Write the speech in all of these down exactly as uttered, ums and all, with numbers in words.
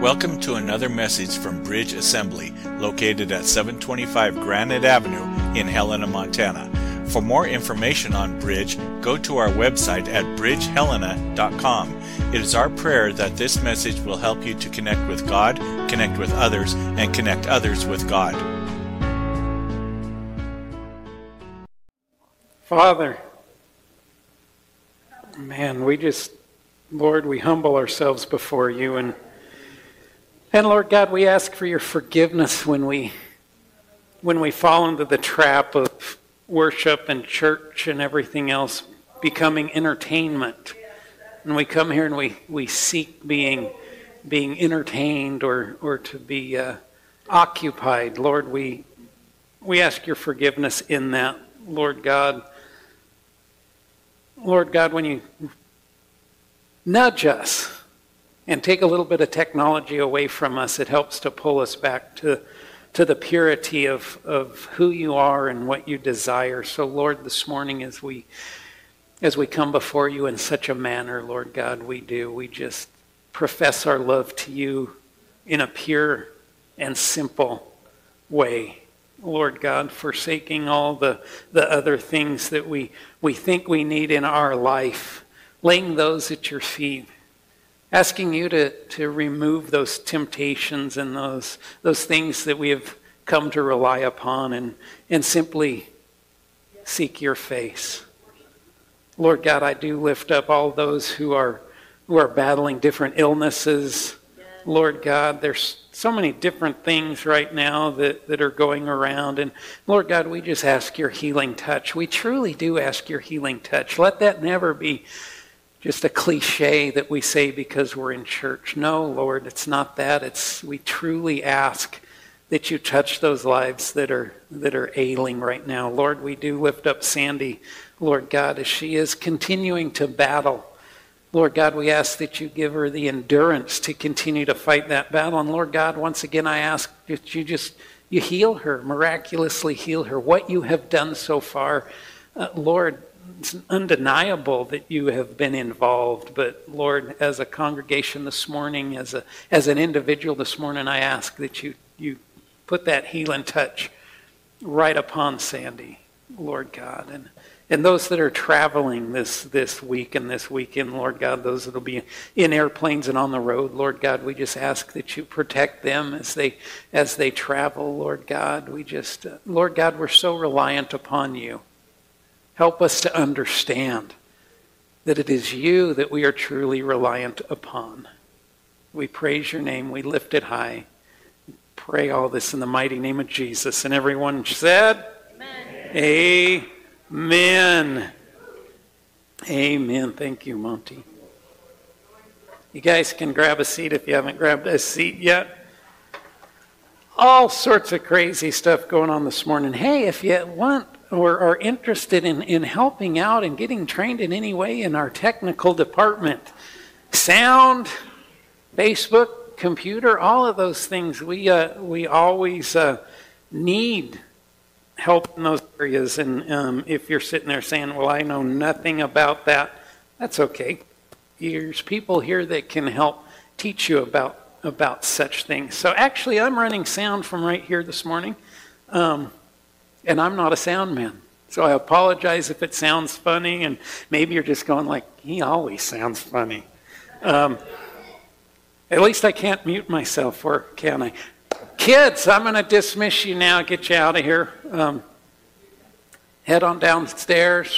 Welcome to another message from Bridge Assembly, located at seven twenty-five Granite Avenue in Helena, Montana. For more information on Bridge, go to our website at bridge helena dot com. It is our prayer that this message will help you to connect with God, connect with others, and connect others with God. Father, man, we just, Lord, we humble ourselves before you, and and Lord God, we ask for your forgiveness when we when we fall into the trap of worship and church and everything else becoming entertainment. And we come here and we, we seek being being entertained or or to be uh, occupied. Lord, we we ask your forgiveness in that, Lord God. Lord God, when you nudge us and take a little bit of technology away from us, it helps to pull us back to, to the purity of, of who you are and what you desire. So, Lord, this morning as we as we come before you in such a manner, Lord God, we do. We just profess our love to you in a pure and simple way. Lord God, forsaking all the, the other things that we, we think we need in our life, laying those at your feet, asking you to, to remove those temptations and those those things that we have come to rely upon and, and simply seek your face. Lord God, I do lift up all those who are who are battling different illnesses. Lord God, there's so many different things right now that, that are going around. And Lord God, we just ask your healing touch. We truly do ask your healing touch. Let that never be just a cliche that we say because we're in church. No, Lord, it's not that. It's we truly ask that you touch those lives that are that are ailing right now. Lord, we do lift up Sandy, Lord God, as she is continuing to battle. Lord God, we ask that you give her the endurance to continue to fight that battle. And Lord God, once again, I ask that you just you heal her, miraculously heal her. What you have done so far, uh, Lord, it's undeniable that you have been involved, but Lord, as a congregation this morning, as a as an individual this morning, I ask that you you put that healing touch right upon Sandy, Lord God, and and those that are traveling this this week and this weekend, Lord God, those that will be in airplanes and on the road, Lord God, we just ask that you protect them as they as they travel, Lord God. We just, uh, Lord God, we're so reliant upon you. Help us to understand that it is you that we are truly reliant upon. We praise your name. We lift it high. Pray all this in the mighty name of Jesus. And everyone said, Amen. Amen. Amen. Thank you, Monty. You guys can grab a seat if you haven't grabbed a seat yet. All sorts of crazy stuff going on this morning. Hey, if you want or are interested in, in helping out and getting trained in any way in our technical department, sound, Facebook, computer, all of those things, we uh, we always uh, need help in those areas. And um, if you're sitting there saying, well, I know nothing about that, that's okay. There's people here that can help teach you about about such things. So actually, I'm running sound from right here this morning. Um, And I'm not a sound man. So I apologize if it sounds funny, and maybe you're just going like, he always sounds funny. Um, at least I can't mute myself, or can I? Kids, I'm going to dismiss you now, get you out of here. Um, head on downstairs.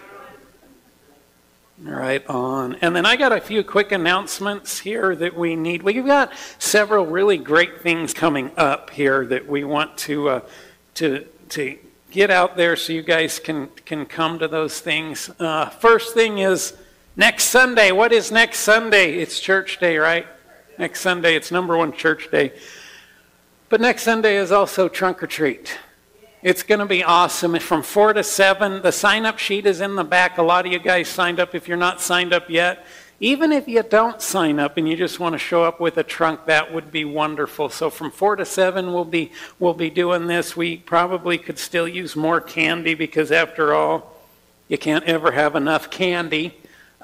Right on. And then I got a few quick announcements here that we need. We've got several really great things coming up here that we want to uh, to to get out there so you guys can, can come to those things. Uh, first thing is next Sunday. What is next Sunday? It's church day, right? Next Sunday, it's number one church day. But next Sunday is also trunk or treat. It's going to be awesome. From four to seven. The sign-up sheet is in the back. A lot of you guys signed up. If you're not signed up yet, even if you don't sign up and you just want to show up with a trunk, that would be wonderful. So from four to seven, we'll be we'll be doing this. We probably could still use more candy because after all, you can't ever have enough candy.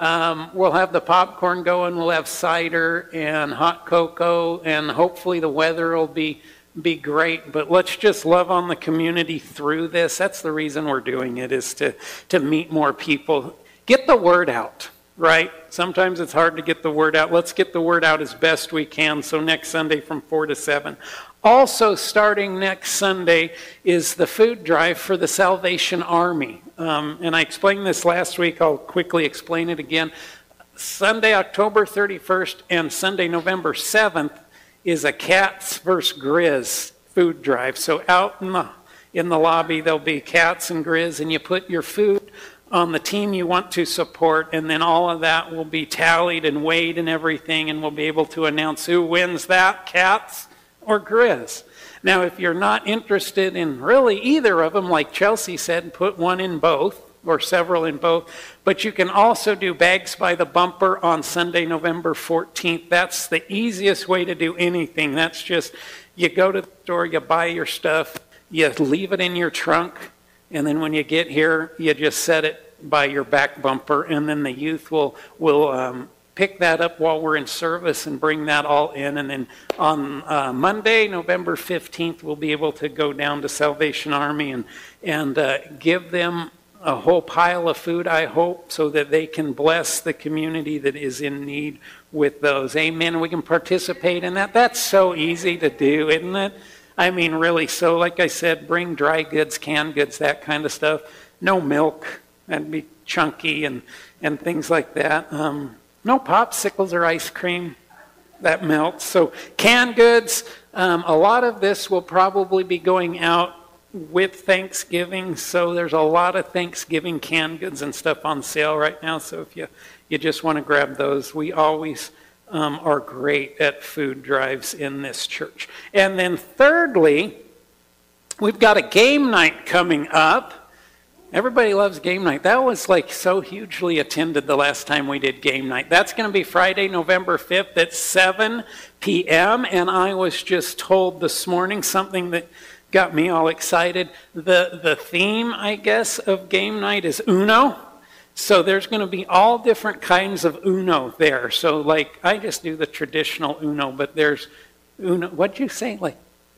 Um, we'll have the popcorn going, we'll have cider and hot cocoa, and hopefully the weather will be be great. But let's just love on the community through this. That's the reason we're doing it, is to, to meet more people. Get the word out, right? Sometimes it's hard to get the word out. Let's get the word out as best we can. So next Sunday from four to seven. Also starting next Sunday is the food drive for the Salvation Army. Um, and I explained this last week. I'll quickly explain it again. Sunday, October thirty-first and Sunday, November seventh is a Cats versus Grizz food drive. So out in the, in the lobby, there'll be Cats and Grizz, and you put your food on the team you want to support, and then all of that will be tallied and weighed and everything, and we'll be able to announce who wins that, Cats or Grizz. Now, if you're not interested in really either of them, like Chelsea said, put one in both, or several in both. But you can also do Bags by the Bumper on Sunday, November fourteenth. That's the easiest way to do anything. That's just, you go to the store, you buy your stuff, you leave it in your trunk, and then when you get here, you just set it by your back bumper, and then the youth will, will um, pick that up while we're in service and bring that all in. And then on uh, Monday, November fifteenth, we'll be able to go down to Salvation Army and, and uh, give them a whole pile of food, I hope, so that they can bless the community that is in need with those. Amen. We can participate in that. That's so easy to do, isn't it? I mean, really. So like I said, bring dry goods, canned goods, that kind of stuff. No milk. That'd be chunky and, and things like that. Um, no popsicles or ice cream. That melts. So canned goods. Um, a lot of this will probably be going out with Thanksgiving, so there's a lot of Thanksgiving canned goods and stuff on sale right now. So if you, you just want to grab those, we always um, are great at food drives in this church. And then thirdly, we've got a game night coming up. Everybody loves game night. That was like so hugely attended the last time we did game night. That's going to be Friday, November fifth at seven p.m. And I was just told this morning something that got me all excited. The the theme, I guess, of game night is Uno. So there's going to be all different kinds of Uno there. So like, I just do the traditional Uno, but there's Uno, what'd you say? Like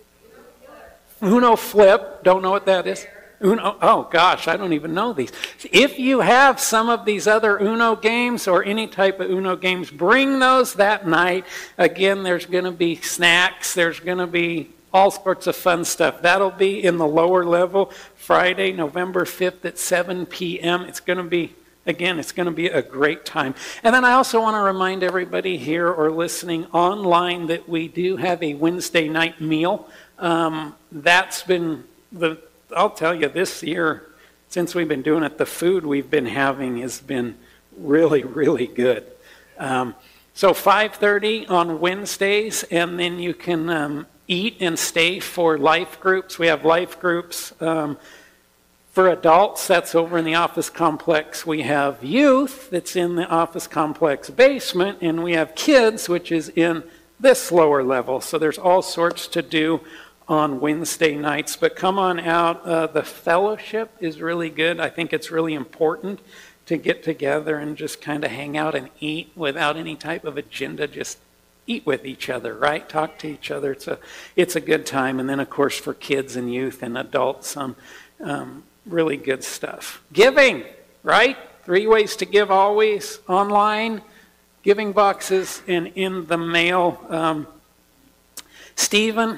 Uno flip, don't know what that is. Uno, oh gosh, I don't even know these. If you have some of these other Uno games or any type of Uno games, bring those that night. Again, there's going to be snacks, there's going to be all sorts of fun stuff. That'll be in the lower level, Friday, November fifth at seven p.m. It's going to be, again, it's going to be a great time. And then I also want to remind everybody here or listening online that we do have a Wednesday night meal. Um, that's been, the. I'll tell you, this year, since we've been doing it, the food we've been having has been really, really good. Um, so five thirty on Wednesdays, and then you can um, eat and stay for life groups. We have life groups um, for adults. That's over in the office complex. We have youth that's in the office complex basement, and we have kids, which is in this lower level. So there's all sorts to do on Wednesday nights. But come on out. Uh, the fellowship is really good. I think it's really important to get together and just kind of hang out and eat without any type of agenda. Just eat with each other, right? Talk to each other. It's a it's a good time. And then, of course, for kids and youth and adults, some um, really good stuff. Giving, right? Three ways to give always: online, giving boxes, and in the mail. Um, Stephen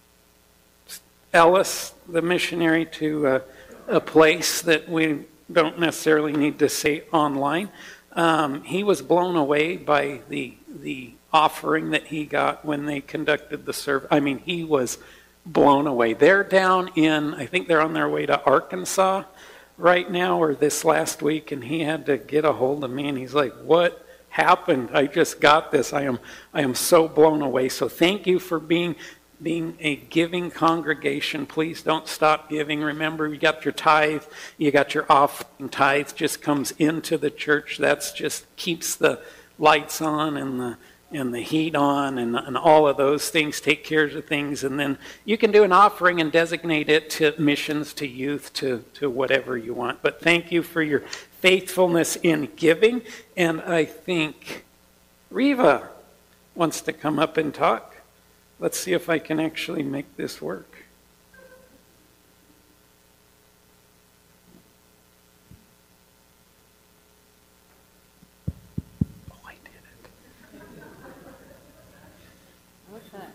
Ellis, the missionary to uh, a place that we don't necessarily need to say online. Um, he was blown away by the the offering that he got when they conducted the service. I mean, he was blown away. They're down in, I think they're on their way to Arkansas right now, or this last week, and he had to get a hold of me, and he's like, "What happened? I just got this. I am I am so blown away." So thank you for being being a giving congregation. Please don't stop giving. Remember, you got your tithe, you got your offering. Tithe just comes into the church. That's just keeps the lights on and the and the heat on and, and all of those things, take care of things. And then you can do an offering and designate it to missions, to youth, to, to whatever you want. But thank you for your faithfulness in giving. And I think Riva wants to come up and talk. Let's see if I can actually make this work. Oh, I did it. Okay.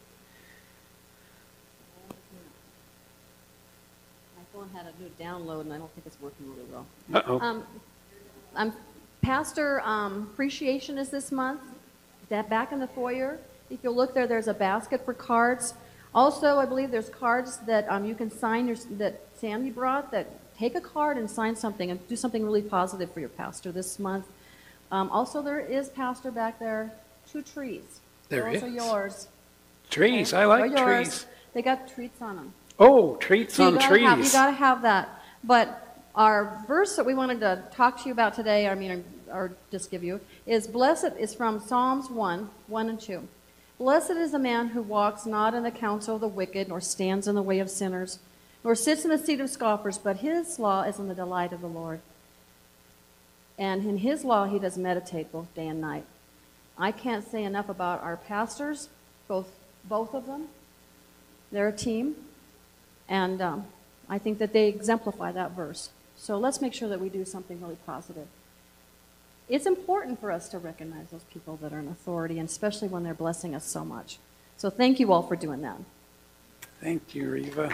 My phone had a new download, and I don't think it's working really well. Uh-oh. Um, um, Pastor um, Appreciation is this month. That back in the foyer. If you look there, there's a basket for cards. Also, I believe there's cards that um, you can sign your, that Sandy brought. That take a card and sign something and do something really positive for your pastor this month. Um, also, there is pastor back there. Two trees. There Those is. are yours. Trees. Okay? I like They're yours. trees. They got treats on them. Oh, treats So on you gotta trees. have- you got to have that. But our verse that we wanted to talk to you about today, I mean, or just give you, is blessed, is from Psalms one, one and two. Blessed is the man who walks not in the counsel of the wicked, nor stands in the way of sinners, nor sits in the seat of scoffers, but his law is in the delight of the Lord. And in his law he does meditate both day and night. I can't say enough about our pastors, both both of them. They're a team. And um, I think that they exemplify that verse. So let's make sure that we do something really positive. It's important for us to recognize those people that are in authority, and especially when they're blessing us so much. So thank you all for doing that. Thank you, Riva.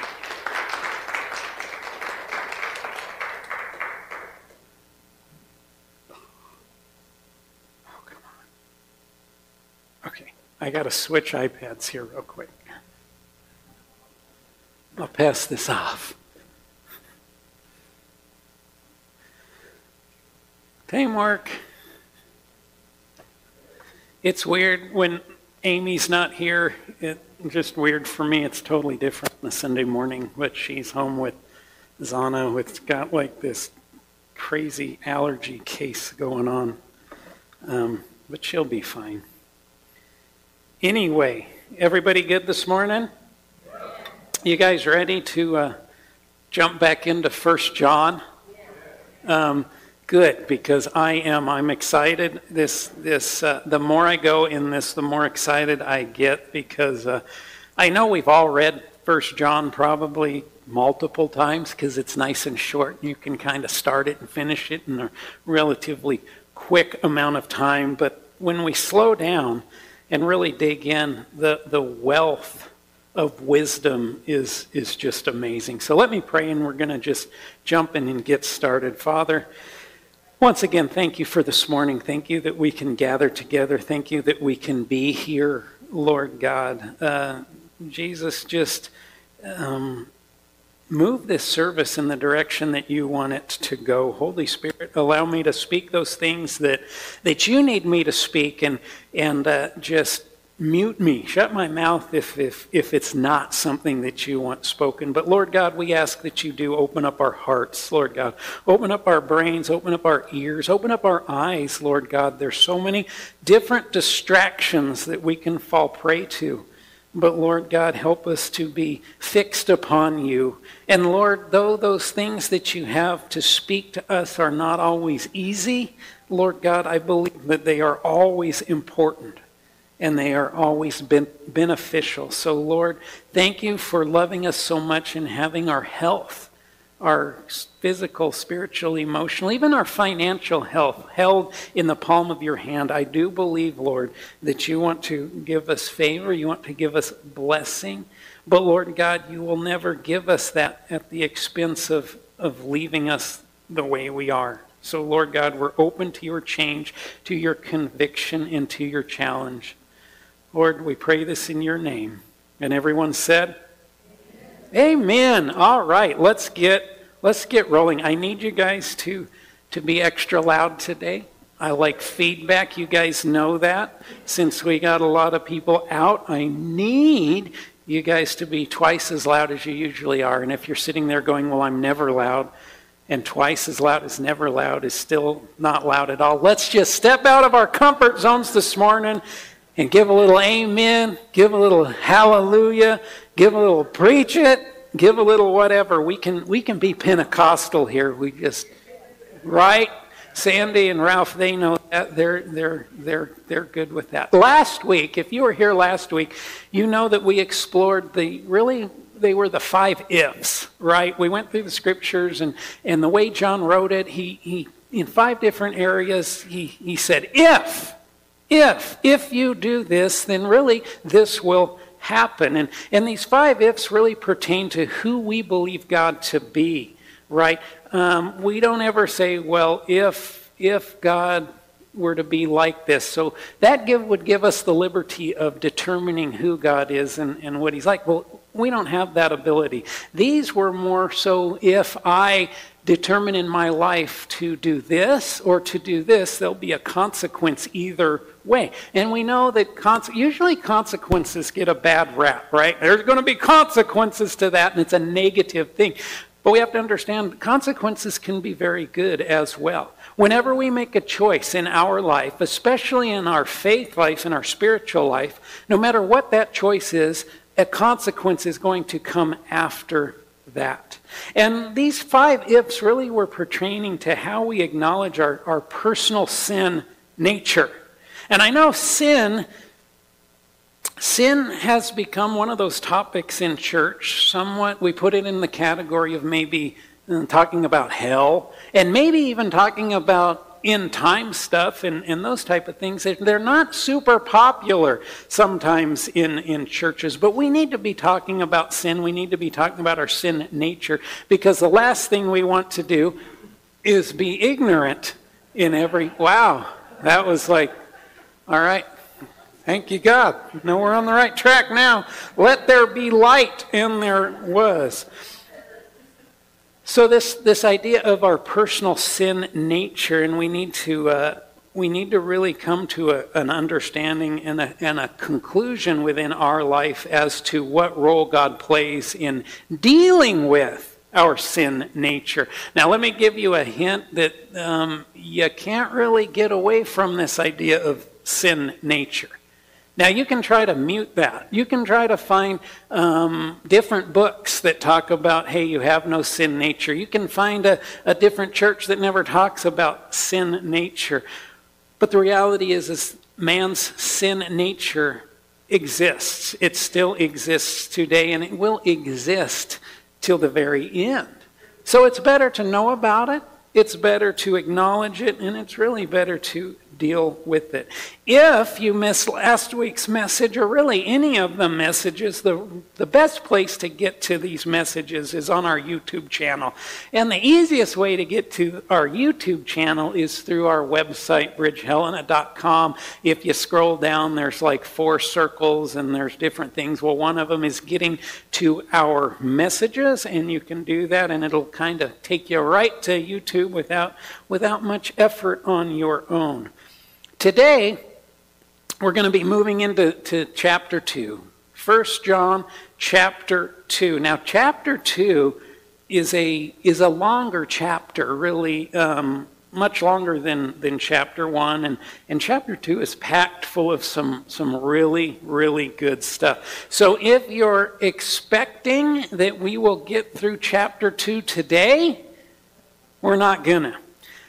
Oh, come on. Okay, I got to switch iPads here real quick. I'll pass this off. Teamwork. It's weird when Amy's not here. It's just weird for me. It's totally different on a Sunday morning, but she's home with Zana, who's got like this crazy allergy case going on. Um, but she'll be fine. Anyway, everybody good this morning? You guys ready to uh, jump back into First John? Um, good, because I am. I'm excited. This, this. Uh, the more I go in this, the more excited I get, because uh, I know we've all read First John probably multiple times, because it's nice and short. You can kind of start it and finish it in a relatively quick amount of time. But when we slow down and really dig in, the the wealth of wisdom is is just amazing. So let me pray, and we're going to just jump in and get started. Father, once again, thank you for this morning. Thank you that we can gather together. Thank you that we can be here, Lord God. Uh, Jesus, just um, move this service in the direction that you want it to go. Holy Spirit, allow me to speak those things that that you need me to speak, and and uh, just mute me, shut my mouth if, if, if it's not something that you want spoken. But Lord God, we ask that you do open up our hearts, Lord God. Open up our brains, open up our ears, open up our eyes, Lord God. There's so many different distractions that we can fall prey to. But Lord God, help us to be fixed upon you. And Lord, though those things that you have to speak to us are not always easy, Lord God, I believe that they are always important. And they are always been beneficial. So, Lord, thank you for loving us so much and having our health, our physical, spiritual, emotional, even our financial health held in the palm of your hand. I do believe, Lord, that you want to give us favor. You want to give us blessing. But, Lord God, you will never give us that at the expense of, of leaving us the way we are. So, Lord God, we're open to your change, to your conviction, and to your challenge. Lord, we pray this in your name. And everyone said, Amen. Amen. All right, let's get let's get rolling. I need you guys to to be extra loud today. I like feedback. You guys know that. Since we got a lot of people out, I need you guys to be twice as loud as you usually are. And if you're sitting there going, well, I'm never loud, and twice as loud as never loud is still not loud at all, let's just step out of our comfort zones this morning and give a little amen, give a little hallelujah, give a little preach it, give a little whatever. We can we can be Pentecostal here. We just right? Sandy and Ralph, they know that. They're, they're, they're, they're good with that. Last week, if you were here last week, you know that we explored the, really, they were the five ifs, right? We went through the scriptures, and, and the way John wrote it, he, he in five different areas, he, he said, if, if, if you do this, then really this will happen. And, and these five ifs really pertain to who we believe God to be, right? Um, we don't ever say, well, if if God were to be like this. So that give, would give us the liberty of determining who God is and, and what he's like. Well, we don't have that ability. These were more so if I determine in my life to do this or to do this, there'll be a consequence either way. And we know that cons- usually consequences get a bad rap, right? There's going to be consequences to that, and it's a negative thing. But we have to understand consequences can be very good as well. Whenever we make a choice in our life, especially in our faith life, in our spiritual life, no matter what that choice is, a consequence is going to come after that. And these five ifs really were pertaining to how we acknowledge our, our personal sin nature. And I know sin... Sin has become one of those topics in church. Somewhat, we put it in the category of maybe uh, talking about hell, and maybe even talking about end time stuff and, and those type of things. They're not super popular sometimes in, in churches, but we need to be talking about sin. We need to be talking about our sin nature, because the last thing we want to do is be ignorant in every... Wow, that was like, all right. Thank you, God. No, we're on the right track now. Let there be light, and there was. So this, this idea of our personal sin nature, and we need to uh, we need to really come to a, an understanding and a, and a conclusion within our life as to what role God plays in dealing with our sin nature. Now, let me give you a hint that um, you can't really get away from this idea of sin nature. Now, you can try to mute that. You can try to find um, different books that talk about, hey, you have no sin nature. You can find a, a different church that never talks about sin nature. But the reality is, is man's sin nature exists. It still exists today, and it will exist till the very end. So it's better to know about it. It's better to acknowledge it, and it's really better to deal with it. If you missed last week's message, or really any of the messages, the, the best place to get to these messages is on our YouTube channel. And the easiest way to get to our YouTube channel is through our website, bridge helena dot com. If you scroll down, there's like four circles, and there's different things. Well, one of them is getting to our messages, and you can do that, and it'll kind of take you right to YouTube without, without much effort on your own. Today, we're going to be moving into to chapter two. First John chapter two. Now, chapter two is a is a longer chapter, really um, much longer than, than chapter one. And, and chapter two is packed full of some, some really, really good stuff. So if you're expecting that we will get through chapter two today, we're not going to.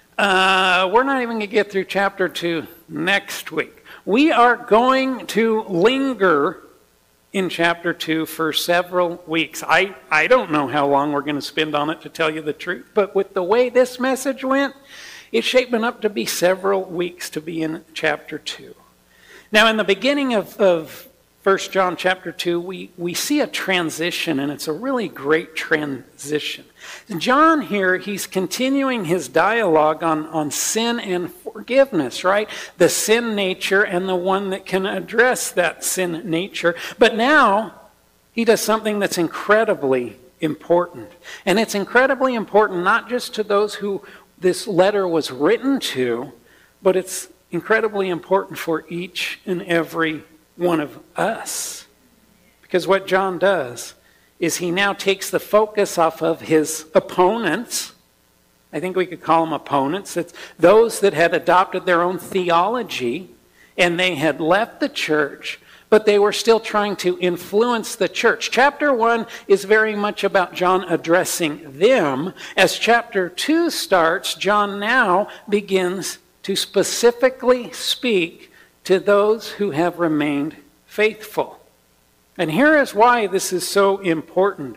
Uh, we're not even going to get through chapter two next week. We are going to linger in chapter two for several weeks. I, I don't know how long we're going to spend on it, to tell you the truth, but with the way this message went, it's shaping up to be several weeks to be in chapter two. Now, in the beginning of, of First John chapter two, we, we see a transition, and it's a really great transition. John here, he's continuing his dialogue on, on sin and forgiveness, right? The sin nature and the one that can address that sin nature. But now, he does something that's incredibly important. And it's incredibly important not just to those who this letter was written to, but it's incredibly important for each and every one of us. Because what John does is he now takes the focus off of his opponents. I think we could call them opponents. It's those that had adopted their own theology, and they had left the church, but they were still trying to influence the church. Chapter one is very much about John addressing them. As chapter two starts, John now begins to specifically speak to those who have remained faithful. And here is why this is so important.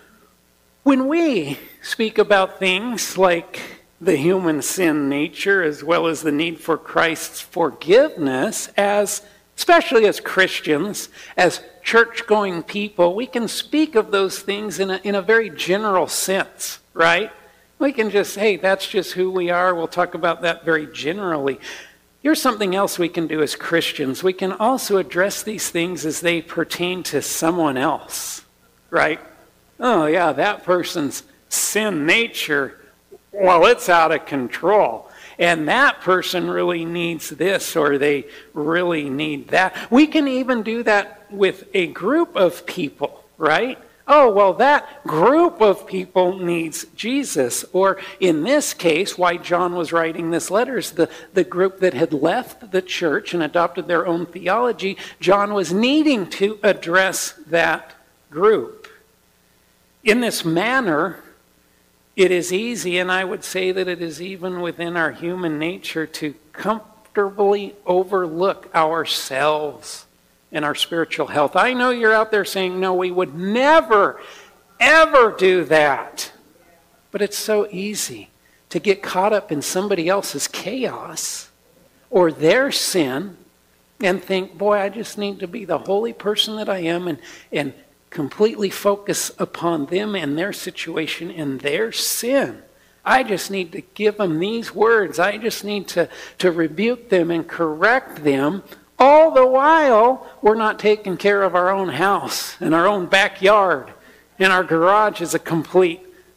When we speak about things like the human sin nature as well as the need for Christ's forgiveness, as especially as Christians, as church-going people, we can speak of those things in a, in a very general sense, right? We can just, hey, that's just who we are. We'll talk about that very generally. Here's something else we can do as Christians. We can also address these things as they pertain to someone else, right? Oh, yeah, that person's sin nature, well, it's out of control. And that person really needs this, or they really need that. We can even do that with a group of people, right? Oh, well, that group of people needs Jesus. Or in this case, why John was writing this letter is the, the group that had left the church and adopted their own theology. John was needing to address that group. In this manner, it is easy, and I would say that it is even within our human nature, to comfortably overlook ourselves and our spiritual health. I know you're out there saying, no, we would never, ever do that. But it's so easy to get caught up in somebody else's chaos or their sin and think, boy, I just need to be the holy person that I am and, and completely focus upon them and their situation and their sin. I just need to give them these words. I just need to, to rebuke them and correct them. All the while, we're not taking care of our own house and our own backyard, and our garage is a complete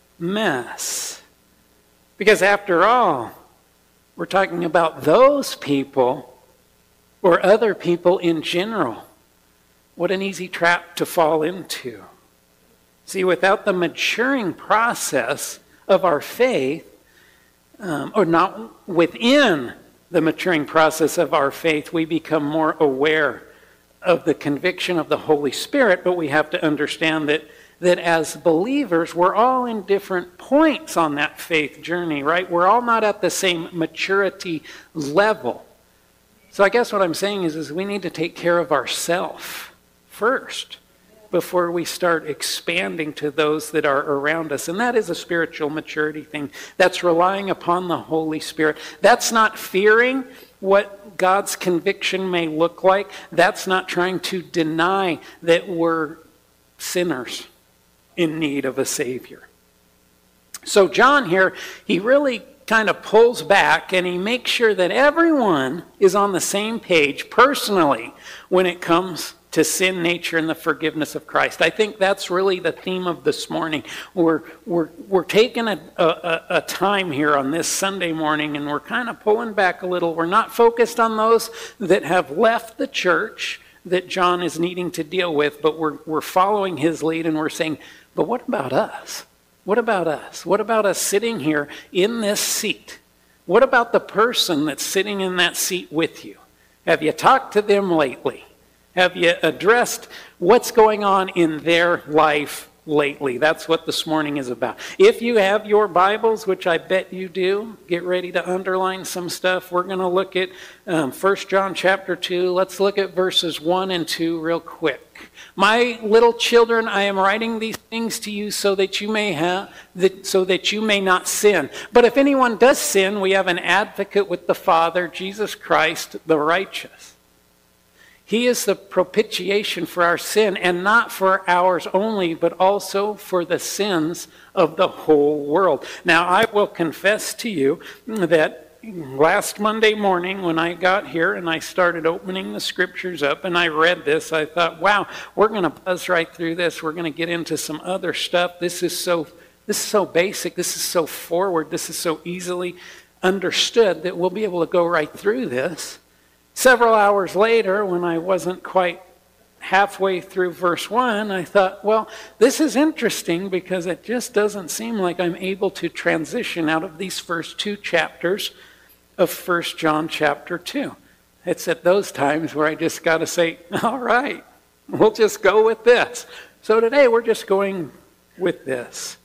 mess. Because after all, we're talking about those people or other people in general. What an easy trap to fall into. See, without the maturing process of our faith, um, or not within the maturing process of our faith, we become more aware of the conviction of the Holy Spirit, but we have to understand that, that as believers, we're all in different points on that faith journey, right? We're all not at the same maturity level. So I guess what I'm saying is, is we need to take care of ourselves first before we start expanding to those that are around us. And that is a spiritual maturity thing. That's relying upon the Holy Spirit. That's not fearing what God's conviction may look like. That's not trying to deny that we're sinners in need of a Savior. So John here, he really kind of pulls back and he makes sure that everyone is on the same page personally when it comes to sin nature and the forgiveness of Christ. I think that's really the theme of this morning. We're we're we're taking a, a, a time here on this Sunday morning and we're kind of pulling back a little. We're not focused on those that have left the church that John is needing to deal with, but we're we're following his lead and we're saying, but what about us? What about us? What about us sitting here in this seat? What about the person that's sitting in that seat with you? Have you talked to them lately? Have you addressed what's going on in their life lately? That's what this morning is about. If you have your Bibles, which I bet you do, get ready to underline some stuff. We're going to look at um, First John chapter two. Let's look at verses one and two real quick. My little children, I am writing these things to you so that you may have, that, so that you may not sin. But if anyone does sin, we have an advocate with the Father, Jesus Christ, the righteous. He is the propitiation for our sin, and not for ours only, but also for the sins of the whole world. Now, I will confess to you that last Monday morning when I got here and I started opening the scriptures up and I read this, I thought, wow, we're going to buzz right through this. We're going to get into some other stuff. This is so, this is so basic. This is so forward. This is so easily understood that we'll be able to go right through this. Several hours later, when I wasn't quite halfway through verse one, I thought, well, this is interesting because it just doesn't seem like I'm able to transition out of these first two chapters of First John chapter two. it's at those times where I just got to say, all right, we'll just go with this. So today we're just going with this.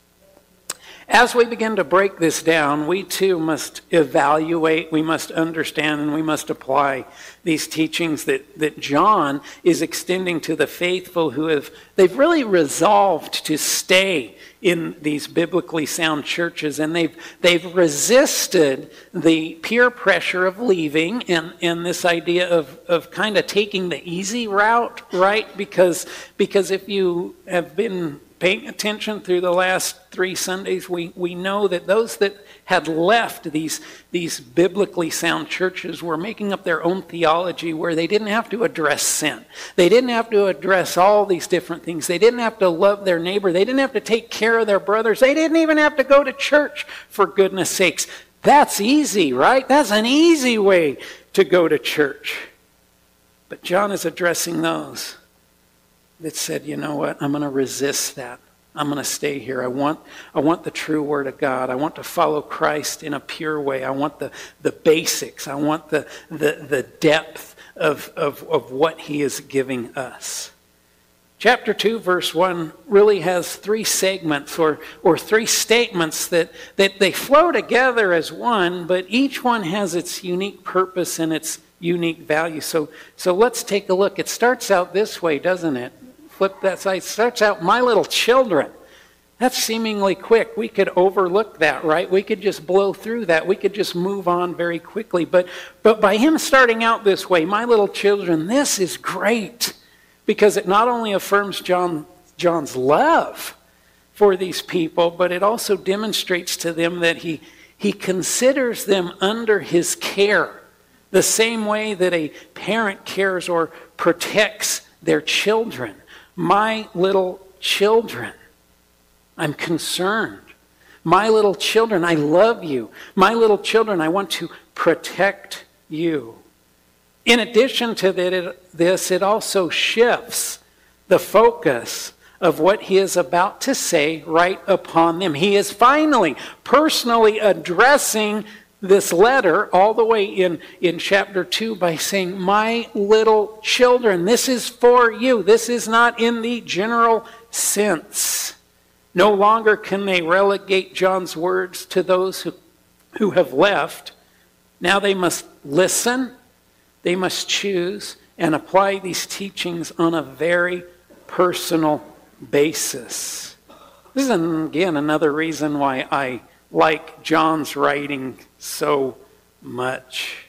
As we begin to break this down, we too must evaluate, we must understand, and we must apply these teachings that, that John is extending to the faithful who have, they've really resolved to stay in these biblically sound churches, and they've they've resisted the peer pressure of leaving and, and this idea of, of kind of taking the easy route, right? Because, because if you have been paying attention through the last three Sundays, we, we know that those that had left these, these biblically sound churches were making up their own theology where they didn't have to address sin. They didn't have to address all these different things. They didn't have to love their neighbor. They didn't have to take care of their brothers. They didn't even have to go to church, for goodness sakes. That's easy, right? That's an easy way to go to church. But John is addressing those that said, you know what, I'm going to resist that. I'm going to stay here. I want I want the true Word of God. I want to follow Christ in a pure way. I want the, the basics. I want the, the, the depth of, of, of what He is giving us. Chapter two, verse one really has three segments or, or three statements that, that they flow together as one, but each one has its unique purpose and its unique value. So, so let's take a look. It starts out this way, doesn't it? Flip that side. It starts out, my little children. That's seemingly quick. We could overlook that, right? We could just blow through that. We could just move on very quickly. But, but by him starting out this way, my little children, this is great. Because it not only affirms John, John's love for these people, but it also demonstrates to them that he, he considers them under his care. The same way that a parent cares or protects their children. My little children, I'm concerned. My little children, I love you. My little children, I want to protect you. In addition to this, it also shifts the focus of what he is about to say right upon them. He is finally personally addressing this letter all the way in, in chapter two by saying, my little children, this is for you. This is not in the general sense. No longer can they relegate John's words to those who, who have left. Now they must listen, they must choose, and apply these teachings on a very personal basis. This is, again, another reason why I like John's writing so much.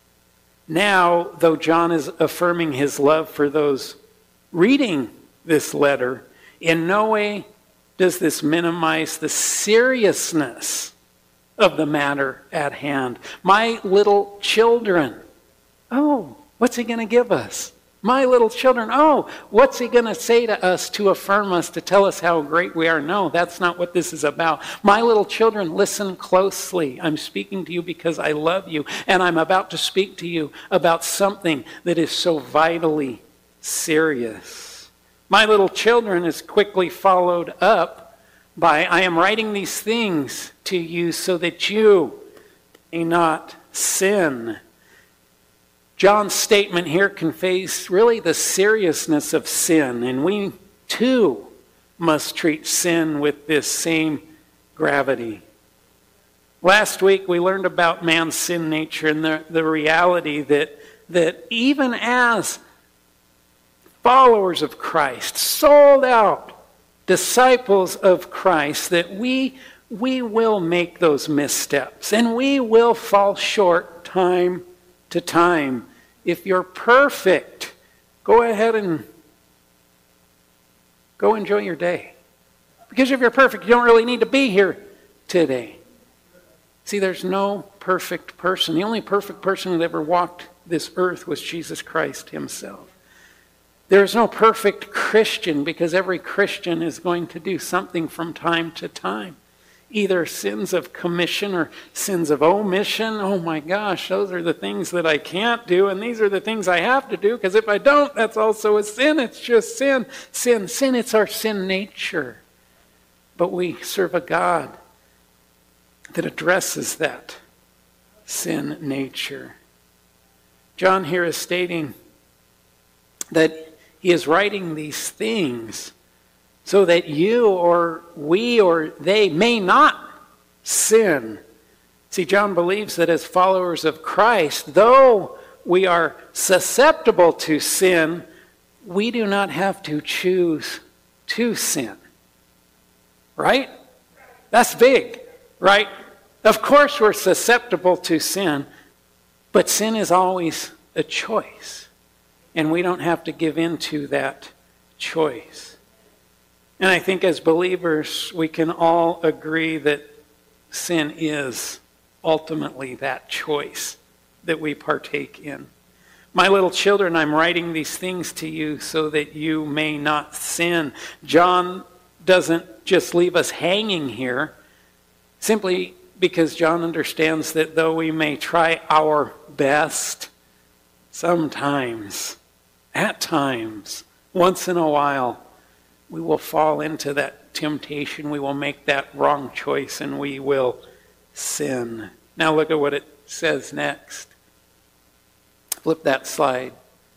Now, though John is affirming his love for those reading this letter, in no way does this minimize the seriousness of the matter at hand. My little children, oh, what's he going to give us? My little children, oh, what's he going to say to us to affirm us, to tell us how great we are? No, that's not what this is about. My little children, listen closely. I'm speaking to you because I love you, and I'm about to speak to you about something that is so vitally serious. My little children is quickly followed up by, I am writing these things to you so that you may not sin. John's statement here conveys really the seriousness of sin, and we too must treat sin with this same gravity. Last week we learned about man's sin nature and the, the reality that, that even as followers of Christ, sold out disciples of Christ, that we, we will make those missteps and we will fall short time to time. If you're perfect, go ahead and go enjoy your day. Because if you're perfect, you don't really need to be here today. See, there's no perfect person. The only perfect person that ever walked this earth was Jesus Christ himself. There's no perfect Christian, because every Christian is going to do something from time to time. Either sins of commission or sins of omission. Oh my gosh, those are the things that I can't do, and these are the things I have to do, because if I don't, that's also a sin. It's just sin. Sin, sin, it's our sin nature. But we serve a God that addresses that sin nature. John here is stating that he is writing these things so that you or we or they may not sin. See, John believes that as followers of Christ, though we are susceptible to sin, we do not have to choose to sin. Right? That's big, right? Of course we're susceptible to sin, but sin is always a choice. And we don't have to give in to that choice. And I think as believers, we can all agree that sin is ultimately that choice that we partake in. My little children, I'm writing these things to you so that you may not sin. John doesn't just leave us hanging here simply because John understands that though we may try our best, sometimes, at times, once in a while, we will fall into that temptation. We will make that wrong choice and we will sin. Now look at what it says next. Flip that slide.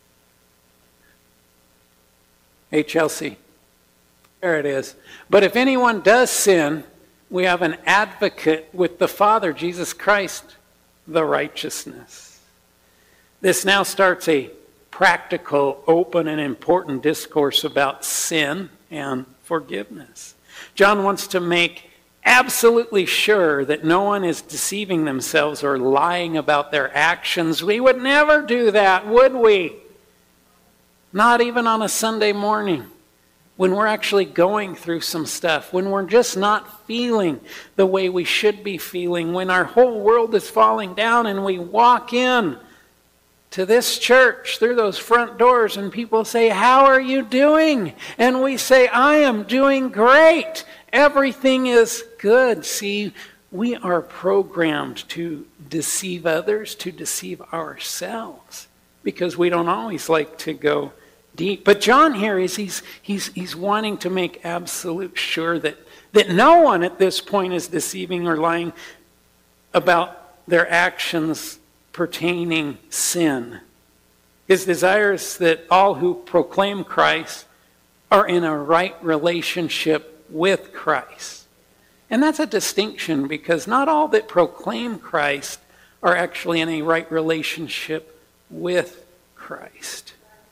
Hey, Chelsea. There it is. But if anyone does sin, we have an advocate with the Father, Jesus Christ, the righteousness. This now starts a practical, open, and important discourse about sin and forgiveness. John wants to make absolutely sure that no one is deceiving themselves or lying about their actions. We would never do that, would we? Not even on a Sunday morning when we're actually going through some stuff, when we're just not feeling the way we should be feeling, when our whole world is falling down and we walk in to this church through those front doors and people say, "How are you doing?" And we say, "I am doing great. Everything is good." See, we are programmed to deceive others, to deceive ourselves, because we don't always like to go deep. But John here is he's he's he's wanting to make absolute sure that that no one at this point is deceiving or lying about their actions pertaining sin. His desire is that all who proclaim Christ are in a right relationship with Christ. And that's a distinction, because not all that proclaim Christ are actually in a right relationship with Christ.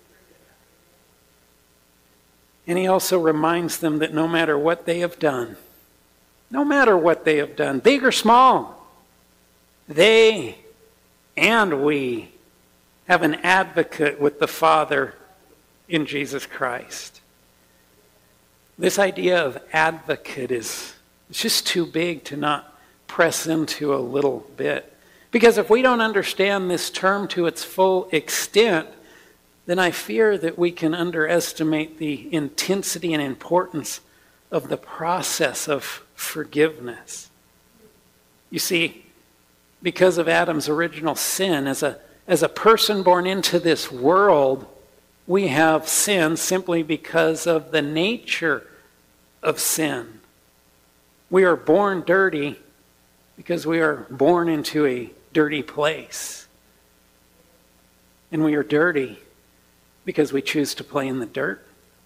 And he also reminds them that no matter what they have done, no matter what they have done, big or small, they and we have an advocate with the Father in Jesus Christ. This idea of advocate is it's just too big to not press into a little bit. Because if we don't understand this term to its full extent, then I fear that we can underestimate the intensity and importance of the process of forgiveness. You see, because of Adam's original sin, as a, as a person born into this world, we have sin simply because of the nature of sin. We are born dirty because we are born into a dirty place. And we are dirty because we choose to play in the dirt.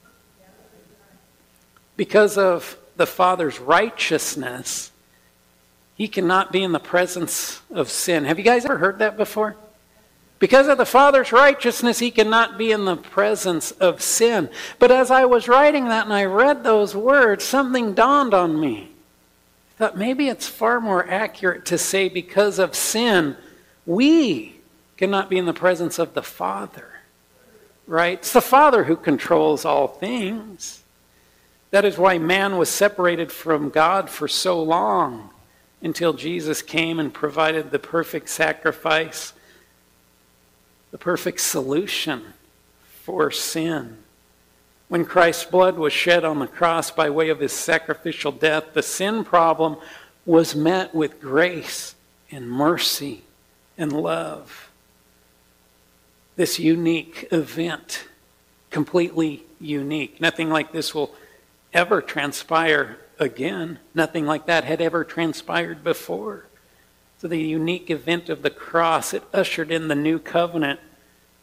Because of the Father's righteousness, he cannot be in the presence of sin. Have you guys ever heard that before? Because of the Father's righteousness, he cannot be in the presence of sin. But as I was writing that and I read those words, something dawned on me. I thought maybe it's far more accurate to say because of sin, we cannot be in the presence of the Father. Right? It's the Father who controls all things. That is why man was separated from God for so long, until Jesus came and provided the perfect sacrifice, the perfect solution for sin. When Christ's blood was shed on the cross by way of his sacrificial death, the sin problem was met with grace and mercy and love. This unique event, completely unique. Nothing like this will ever transpire again. Nothing like that had ever transpired before. So the unique event of the cross, it ushered in the new covenant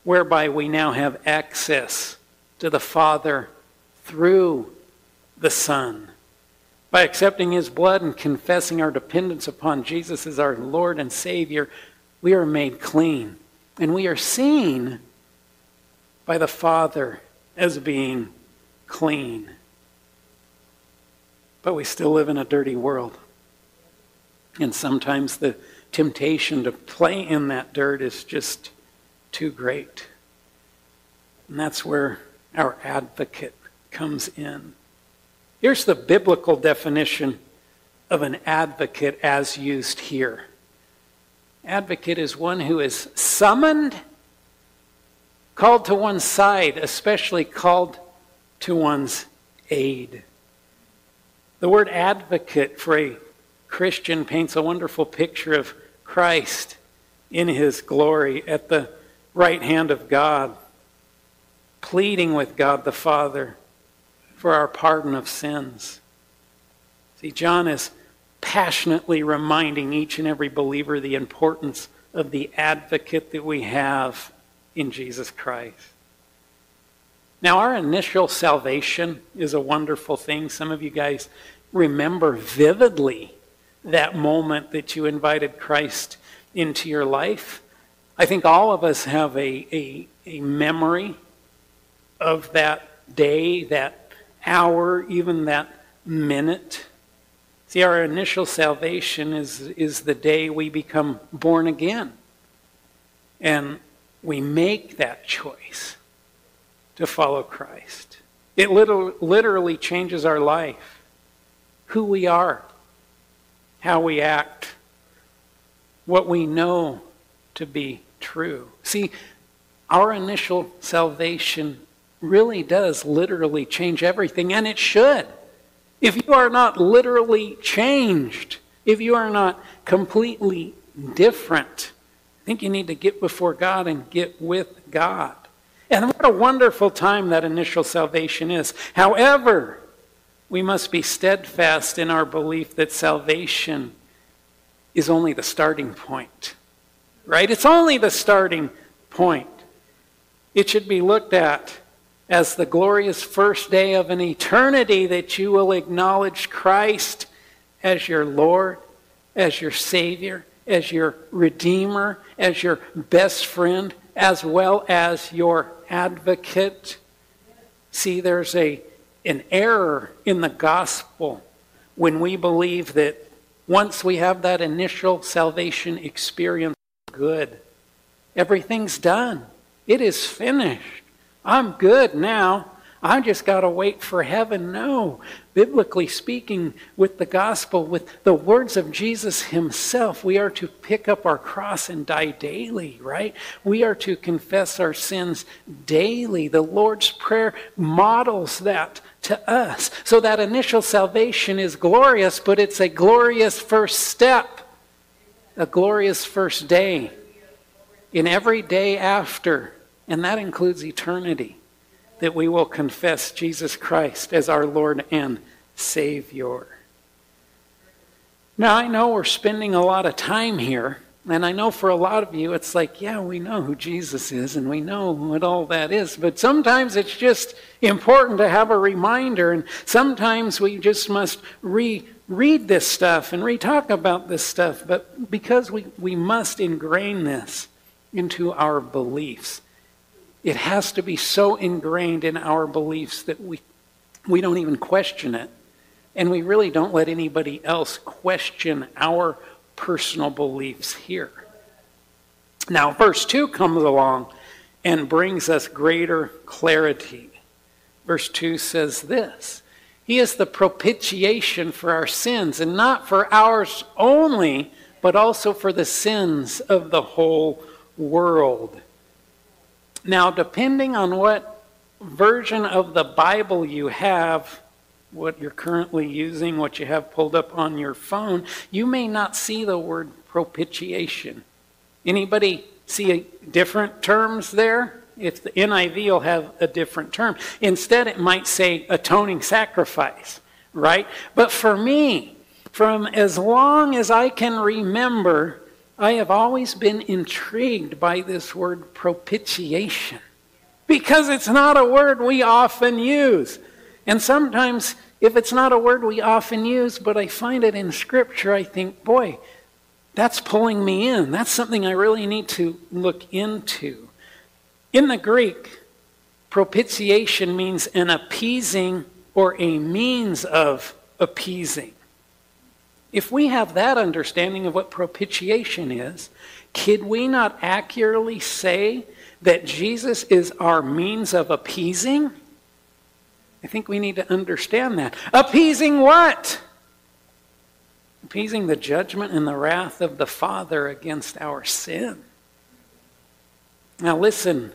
whereby we now have access to the Father through the Son. By accepting his blood and confessing our dependence upon Jesus as our Lord and Savior, we are made clean. And we are seen by the Father as being clean. But we still live in a dirty world. And sometimes the temptation to play in that dirt is just too great. And that's where our advocate comes in. Here's the biblical definition of an advocate as used here. Advocate is one who is summoned, called to one's side, especially called to one's aid. The word advocate for a Christian paints a wonderful picture of Christ in his glory at the right hand of God, pleading with God the Father for our pardon of sins. See, John is passionately reminding each and every believer the importance of the advocate that we have in Jesus Christ. Now, our initial salvation is a wonderful thing. Some of you guys remember vividly that moment that you invited Christ into your life. I think all of us have a, a, a memory of that day, that hour, even that minute. See, our initial salvation is, is the day we become born again. And we make that choice to follow Christ. It literally, literally changes our life, who we are, how we act, what we know to be true. See, our initial salvation really does literally change everything, and it should. If you are not literally changed, if you are not completely different, I think you need to get before God and get with God. And what a wonderful time that initial salvation is. However, we must be steadfast in our belief that salvation is only the starting point. Right? It's only the starting point. It should be looked at as the glorious first day of an eternity that you will acknowledge Christ as your Lord, as your Savior, as your Redeemer, as your best friend, as well as your advocate. See, there's a an error in the gospel when we believe that once we have that initial salvation experience, good. Everything's done. It is finished. I'm good now. I just got to wait for heaven. No. Biblically speaking, with the gospel, with the words of Jesus himself, we are to pick up our cross and die daily, right? We are to confess our sins daily. The Lord's Prayer models that to us. So that initial salvation is glorious, but it's a glorious first step, a glorious first day in every day after, and that includes eternity, that we will confess Jesus Christ as our Lord and Savior. Now, I know we're spending a lot of time here, and I know for a lot of you it's like, yeah, we know who Jesus is, and we know what all that is, but sometimes it's just important to have a reminder, and sometimes we just must reread this stuff and re-talk about this stuff, but because we, we must ingrain this into our beliefs. It has to be so ingrained in our beliefs that we we don't even question it. And we really don't let anybody else question our personal beliefs here. Now, verse two comes along and brings us greater clarity. Verse two says this: He is the propitiation for our sins, and not for ours only, but also for the sins of the whole world. Now, depending on what version of the Bible you have, what you're currently using, what you have pulled up on your phone, you may not see the word propitiation. Anybody see different terms there? If the N I V will have a different term. Instead, it might say atoning sacrifice, right? But for me, from as long as I can remember, I have always been intrigued by this word propitiation because it's not a word we often use. And sometimes, if it's not a word we often use, but I find it in Scripture, I think, boy, that's pulling me in. That's something I really need to look into. In the Greek, propitiation means an appeasing or a means of appeasing. If we have that understanding of what propitiation is, could we not accurately say that Jesus is our means of appeasing? I think we need to understand that. Appeasing what? Appeasing the judgment and the wrath of the Father against our sin. Now listen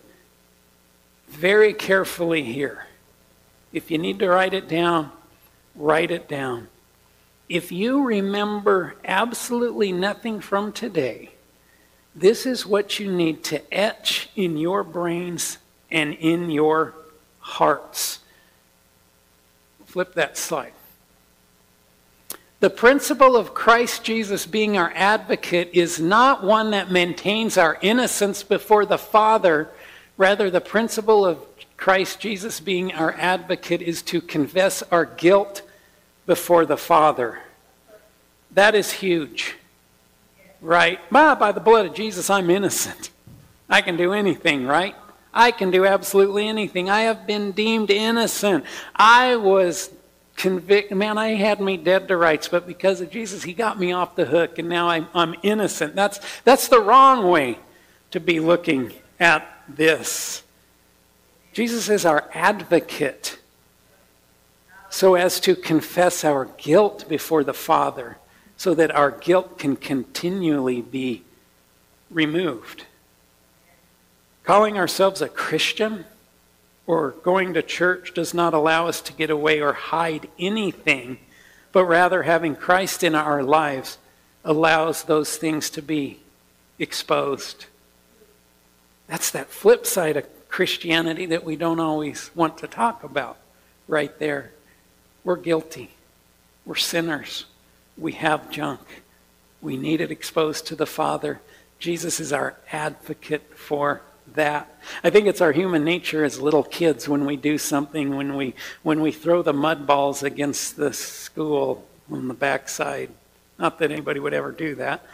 very carefully here. If you need to write it down, write it down. If you remember absolutely nothing from today, this is what you need to etch in your brains and in your hearts. Flip that slide. The principle of Christ Jesus being our advocate is not one that maintains our innocence before the Father. Rather, the principle of Christ Jesus being our advocate is to confess our guilt before the Father. That is huge. Right? By, by the blood of Jesus, I'm innocent. I can do anything, right? I can do absolutely anything. I have been deemed innocent. I was convicted. Man, I had me dead to rights, but because of Jesus, he got me off the hook, and now I'm, I'm innocent. That's, that's the wrong way to be looking at this. Jesus is our advocate so as to confess our guilt before the Father, so that our guilt can continually be removed. Calling ourselves a Christian or going to church does not allow us to get away or hide anything, but rather having Christ in our lives allows those things to be exposed. That's that flip side of Christianity that we don't always want to talk about right there. We're guilty. We're sinners. We have junk. We need it exposed to the Father. Jesus is our advocate for that. I think it's our human nature as little kids when we do something, when we when we throw the mud balls against the school on the backside. Not that anybody would ever do that.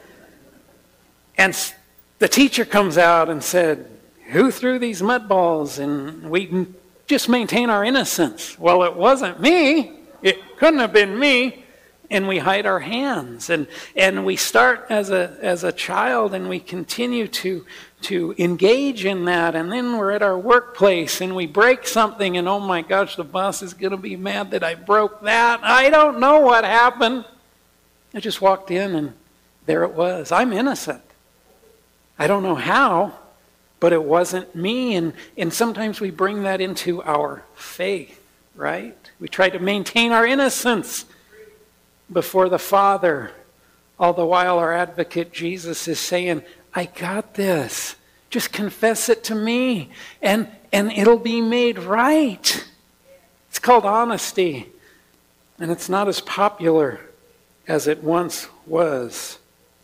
And the teacher comes out and said, "Who threw these mud balls?" And we just maintain our innocence. Well, it wasn't me. It couldn't have been me. And we hide our hands, and, and we start as a as a child, and we continue to to engage in that, and then we're at our workplace and we break something, and oh my gosh, the boss is going to be mad that I broke that. I don't know what happened. I just walked in and there it was. I'm innocent. I don't know how, but it wasn't me. And, and sometimes we bring that into our faith, right? We try to maintain our innocence before the Father, all the while our advocate Jesus is saying, I got this. Just confess it to me, and, and it'll be made right. It's called honesty, and it's not as popular as it once was.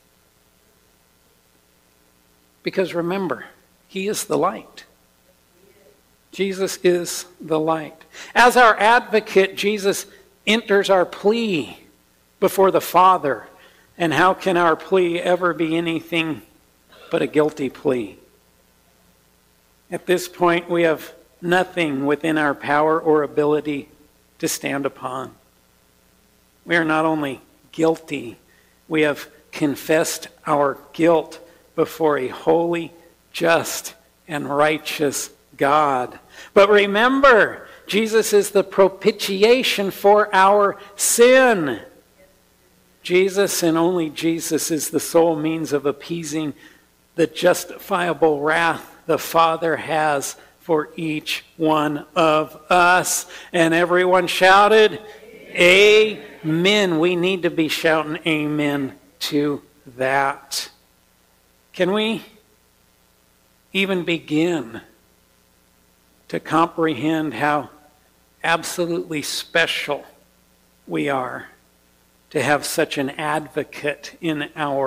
Because remember, he is the light. Jesus is the light. As our advocate, Jesus enters our plea before the Father. And how can our plea ever be anything but a guilty plea? At this point, we have nothing within our power or ability to stand upon. We are not only guilty, we have confessed our guilt before a holy, just, and righteous God. But remember, Jesus is the propitiation for our sin. Jesus and only Jesus is the sole means of appeasing the justifiable wrath the Father has for each one of us. And everyone shouted, Amen. Amen. We need to be shouting amen to that. Can we even begin to comprehend how absolutely special we are to have such an advocate in our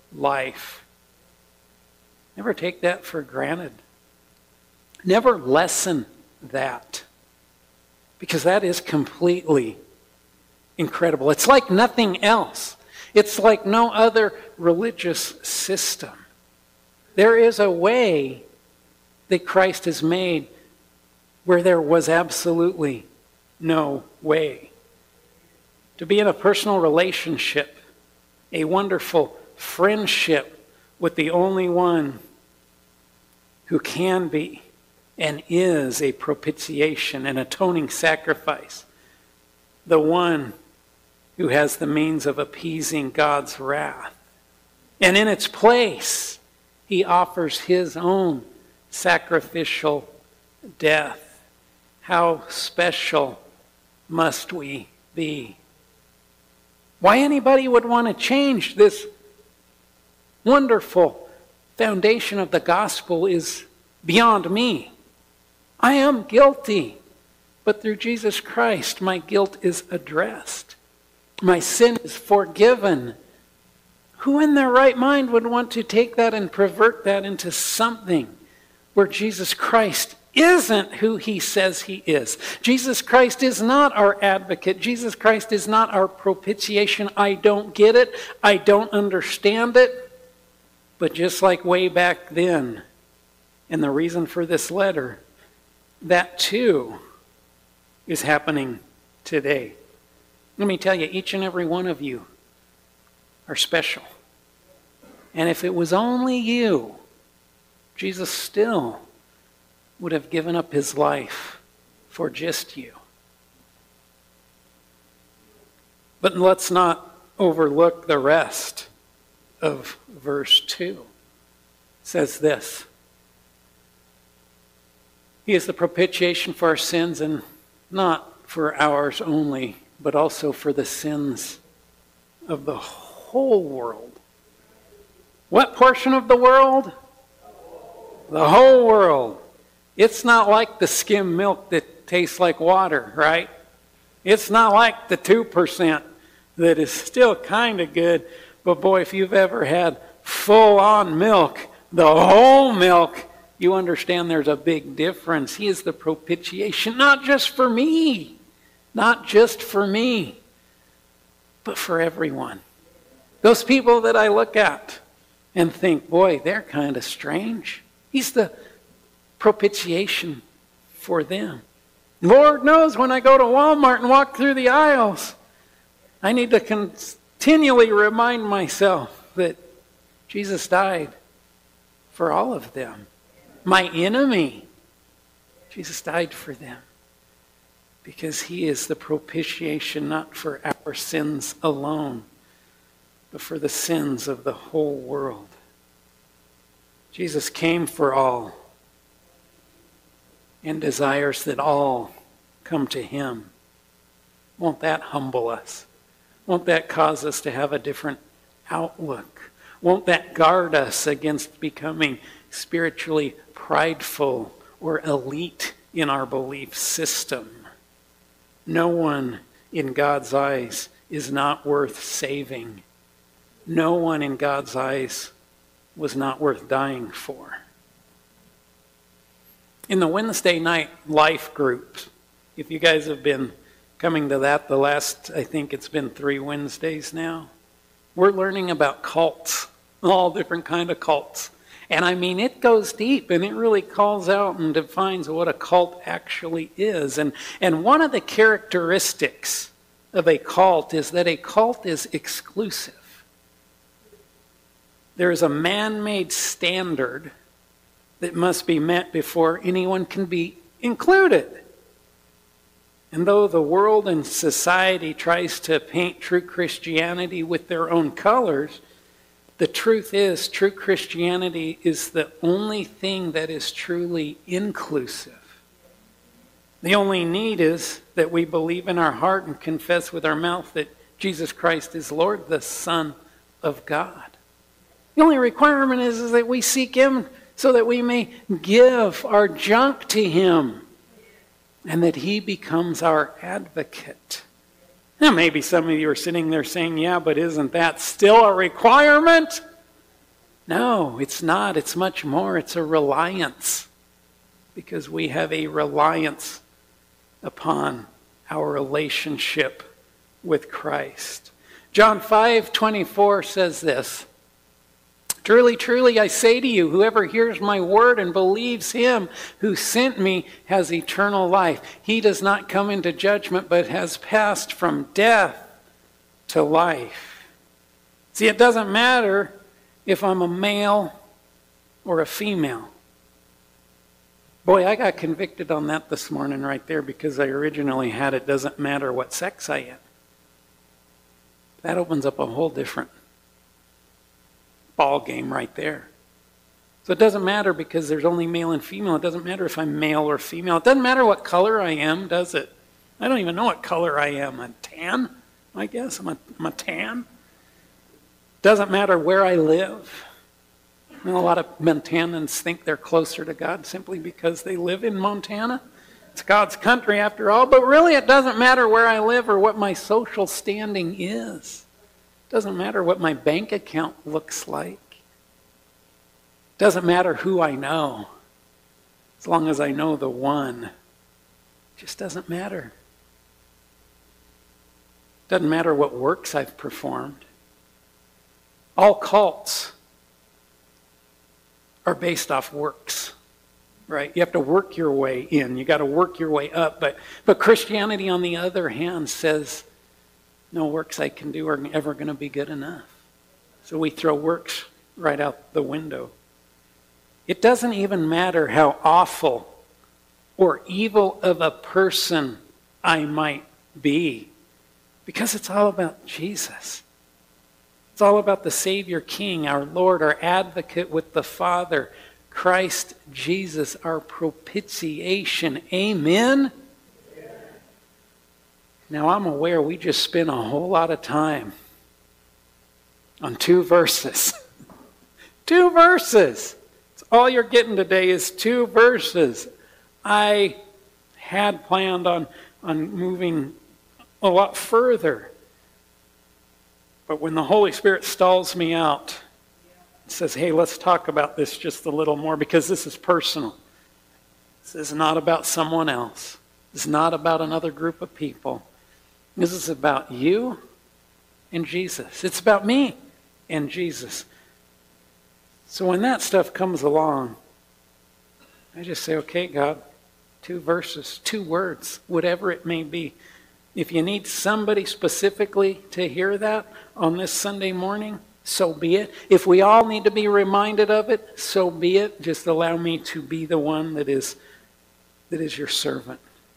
life. Never take that for granted. Never lessen that, because that is completely incredible. It's like nothing else. It's like no other religious system. There is a way that Christ has made where there was absolutely no way. To be in a personal relationship, a wonderful friendship with the only one who can be and is a propitiation, an atoning sacrifice. The one who has the means of appeasing God's wrath. And in its place, he offers his own sacrificial death. How special must we be? Why anybody would want to change this wonderful foundation of the gospel is beyond me. I am guilty, but through Jesus Christ, my guilt is addressed. My sin is forgiven. Who in their right mind would want to take that and pervert that into something where Jesus Christ isn't who he says he is? Jesus Christ is not our advocate. Jesus Christ is not our propitiation. I don't get it. I don't understand it. But just like way back then, and the reason for this letter, that too is happening today. Let me tell you, each and every one of you are special. And if it was only you, Jesus still would have given up his life for just you. But let's not overlook the rest of verse two. It says this: he is the propitiation for our sins, and not for ours only, but also for the sins of the whole world. What portion of the world? The whole world. It's not like the skim milk that tastes like water, right? It's not like the two percent that is still kind of good. But boy, if you've ever had full-on milk, the whole milk, you understand there's a big difference. He is the propitiation, not just for me, not just for me, but for everyone. Those people that I look at and think, boy, they're kind of strange. He's the propitiation for them. Lord knows when I go to Walmart and walk through the aisles, I need to continually remind myself that Jesus died for all of them. My enemy, Jesus died for them. Because he is the propitiation not for our sins alone, but for the sins of the whole world. Jesus came for all and desires that all come to him. Won't that humble us? Won't that cause us to have a different outlook? Won't that guard us against becoming spiritually prideful or elite in our belief system? No one in God's eyes is not worth saving. No one in God's eyes was not worth dying for. In the Wednesday night life groups, if you guys have been coming to that the last, I think it's been three Wednesdays now, we're learning about cults, all different kind of cults. And I mean, it goes deep, and it really calls out and defines what a cult actually is. And, and one of the characteristics of a cult is that a cult is exclusive. There is a man-made standard that must be met before anyone can be included. And though the world and society tries to paint true Christianity with their own colors, the truth is, true Christianity is the only thing that is truly inclusive. The only need is that we believe in our heart and confess with our mouth that Jesus Christ is Lord, the Son of God. The only requirement is, is that we seek him so that we may give our junk to him and that he becomes our advocate. Now, maybe some of you are sitting there saying, yeah, but isn't that still a requirement? No, it's not. It's much more. It's a reliance. Because we have a reliance upon our relationship with Christ. John five twenty-four says this, "Truly, truly, I say to you, whoever hears my word and believes him who sent me has eternal life. He does not come into judgment, but has passed from death to life." See, it doesn't matter if I'm a male or a female. Boy, I got convicted on that this morning right there because I originally had it doesn't matter what sex I am. That opens up a whole different ball game right there. So it doesn't matter because there's only male and female. It doesn't matter if I'm male or female. It doesn't matter what color I am, does it? I don't even know what color I am. A tan, I guess. I'm a, I'm a tan. Doesn't matter where I live. You know, a lot of Montanans think they're closer to God simply because they live in Montana. It's God's country after all, but really it doesn't matter where I live or what my social standing is. It doesn't matter what my bank account looks like. It doesn't matter who I know. As long as I know the one, it just doesn't matter. It doesn't matter what works I've performed. All cults are based off works. Right? You have to work your way in. You got to work your way up. But, but Christianity, on the other hand, says no works I can do are ever going to be good enough. So we throw works right out the window. It doesn't even matter how awful or evil of a person I might be, because it's all about Jesus. It's all about the Savior King, our Lord, our advocate with the Father, Christ Jesus, our propitiation. Amen? Yeah. Now I'm aware we just spent a whole lot of time on two verses. Two verses. It's all you're getting today is two verses. I had planned on, on moving a lot further. But when the Holy Spirit stalls me out, says, hey, let's talk about this just a little more because this is personal. This is not about someone else. This is not about another group of people. This is about you and Jesus. It's about me and Jesus. So when that stuff comes along, I just say, okay, God, two verses, two words, whatever it may be. If you need somebody specifically to hear that on this Sunday morning, so be it. If we all need to be reminded of it, so be it. Just allow me to be the one that is, that is your servant.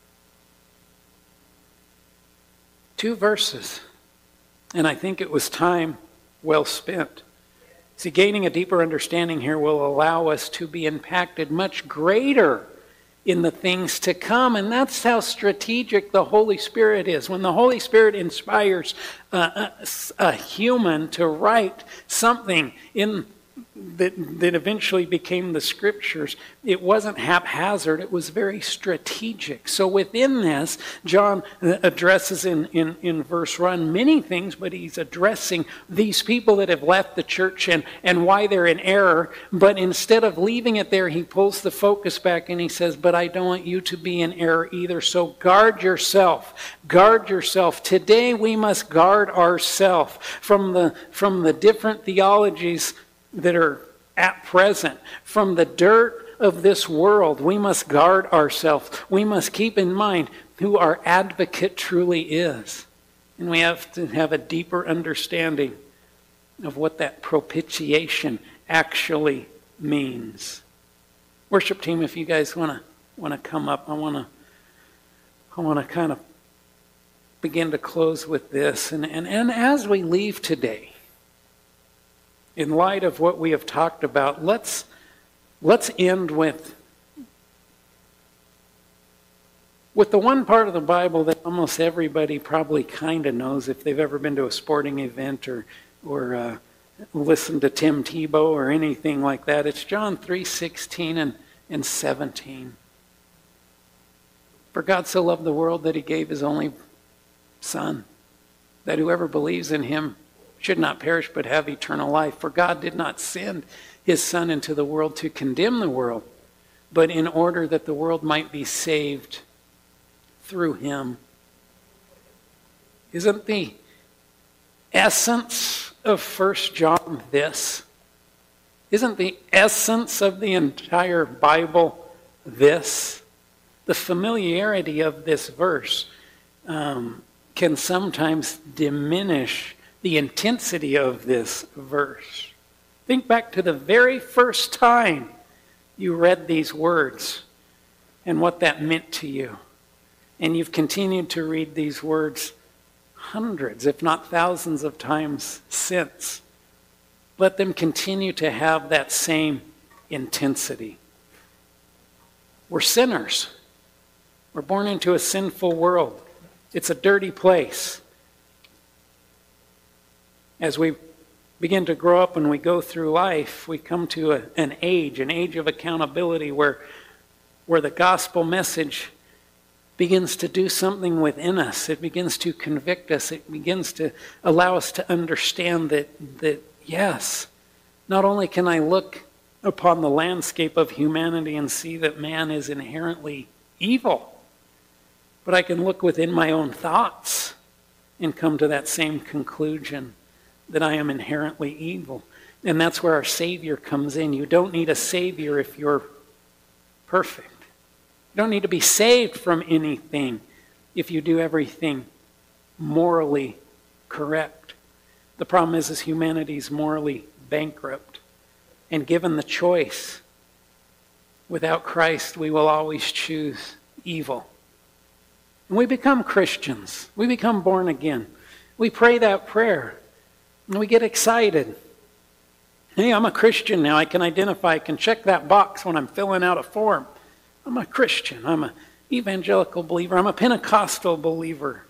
Two verses. And I think it was time well spent. See, gaining a deeper understanding here will allow us to be impacted much greater in the things to come. And that's how strategic the Holy Spirit is. When the Holy Spirit inspires uh, a, a human to write something in that, that eventually became the Scriptures, it wasn't haphazard, it was very strategic. So within this, John addresses in, in, in verse one many things, but he's addressing these people that have left the church and, and why they're in error. But instead of leaving it there, he pulls the focus back and he says, but I don't want you to be in error either. So guard yourself. Guard yourself. Today we must guard ourselves from the, from the different theologies that are at present. From the dirt of this world, we must guard ourselves. We must keep in mind who our advocate truly is. And we have to have a deeper understanding of what that propitiation actually means. Worship team, if you guys want to want to come up, I want to I want to kind of begin to close with this. And, and, and as we leave today, in light of what we have talked about, let's let's end with with the one part of the Bible that almost everybody probably kind of knows if they've ever been to a sporting event or or uh, listened to Tim Tebow or anything like that. It's John three sixteen and, and seventeen. For God so loved the world that he gave his only Son, that whoever believes in him should not perish but have eternal life. For God did not send his Son into the world to condemn the world, but in order that the world might be saved through him. Isn't the essence of First John this? Isn't the essence of the entire Bible this? The familiarity of this verse um, can sometimes diminish the intensity of this verse. Think back to the very first time you read these words and what that meant to you. And you've continued to read these words hundreds, if not thousands of times since. Let them continue to have that same intensity. We're sinners. We're born into a sinful world. It's a dirty place. As we begin to grow up and we go through life, we come to a, an age, an age of accountability where, where the gospel message begins to do something within us. It begins to convict us. It begins to allow us to understand that, that yes, not only can I look upon the landscape of humanity and see that man is inherently evil, but I can look within my own thoughts and come to that same conclusion that I am inherently evil. And that's where our Savior comes in. You don't need a Savior if you're perfect. You don't need to be saved from anything if you do everything morally correct. The problem is, is humanity is morally bankrupt. And given the choice, without Christ, we will always choose evil. And we become Christians. We become born again. We pray that prayer. And we get excited. Hey, I'm a Christian now. I can identify. I can check that box when I'm filling out a form. I'm a Christian. I'm an evangelical believer. I'm a Pentecostal believer.